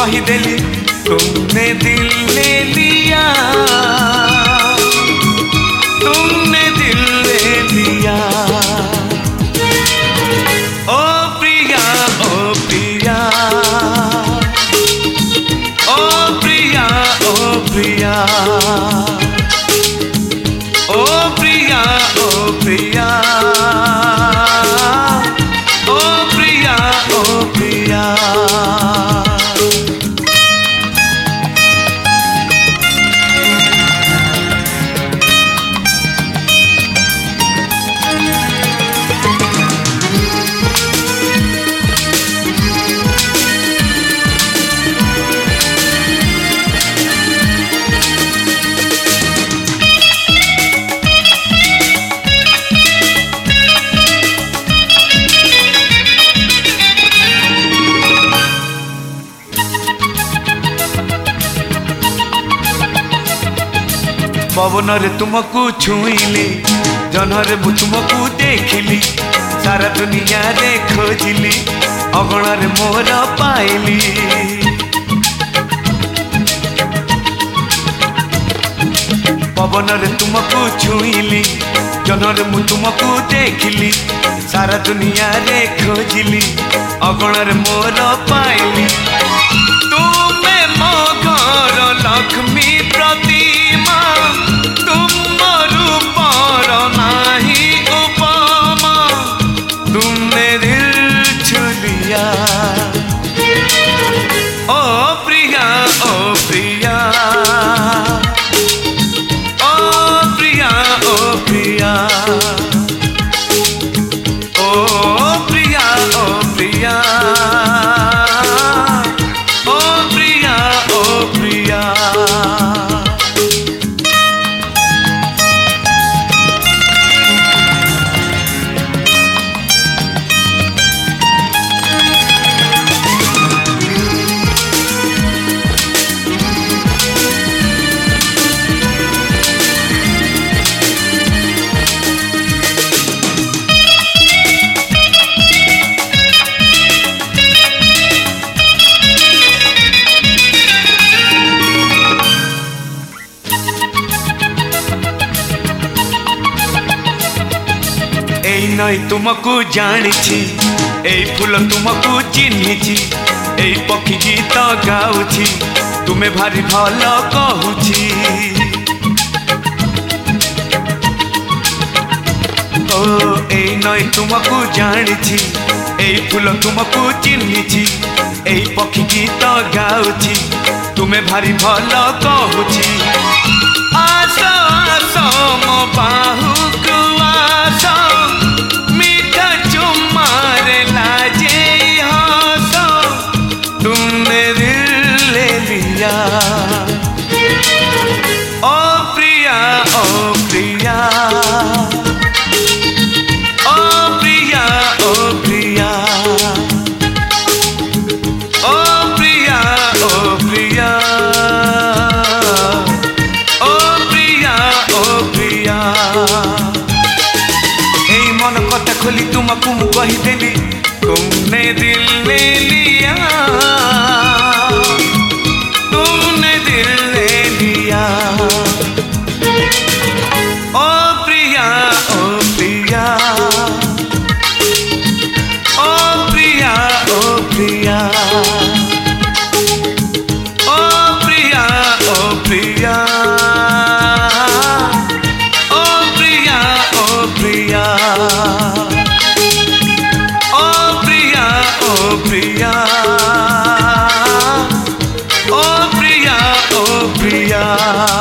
कहीदेली तुमने दिल ले लिया, तुमने दिल ले लिया। ओ प्रिया, ओ प्रिया, ओ प्रिया, ओ प्रिया, ओ प्रिया, ओ प्रिया, ओ प्रिया, ओ प्रिया। पवन रे तुमको छुईली, जनरे मु तुमको देखिली, सारा दुनिया रे खोजिली, अगणा रे मोर पाइली। पवन रे तुमको छुईली, जनरे मु तुमको देखिली, सारा दुनिया रे खोजिली, अगणा रे मोर पाइली। तुमे मो घर लक्ष्मी प्रतिमा, तुम रूपर नाही उपमा, तुमने दिल छू लिया। ओ प्रिया, ओ प्रिया, ओ प्रिया, ओ प्रिया, ओ प्रिया, ओ प्रिया, ओ प्रिया, ओ प्रिया। नई तुमको जानी, ए फूल तुमको चिन्ही, ए पक्षी गीत गाऊँ, तुम्हें भारी भल कहूची। ओ ए नई तुमको जानी, ए फूल तुमको चिन्ही, ए पक्षी गीत गाऊँ, तुम्हें भारी भल कहूची। आस आस मो बाहुको आस, मीठा चुम्मारे लाजे हंस, तुमने दिल ले लिया। ओ प्रिया, ओ प्रिया, ओ प्रिया, ओ प्रिया, ओ प्रिया, ओ प्रिया, ओ प्रिया, ओ प्रिया। मन कथा खोली तुमको मु कहीदेली तुमने दिल ले लिया, तुमने दिल ले लिया। ओ प्रिया, ओ प्रिया, ओ प्रिया, ओ प्रिया, ओ प्रिया, ओ प्रिया, ओ प्रिया, ओ प्रिया, ओ प्रिया, ओ प्रिया, ओ प्रिया, ओ प्रिया।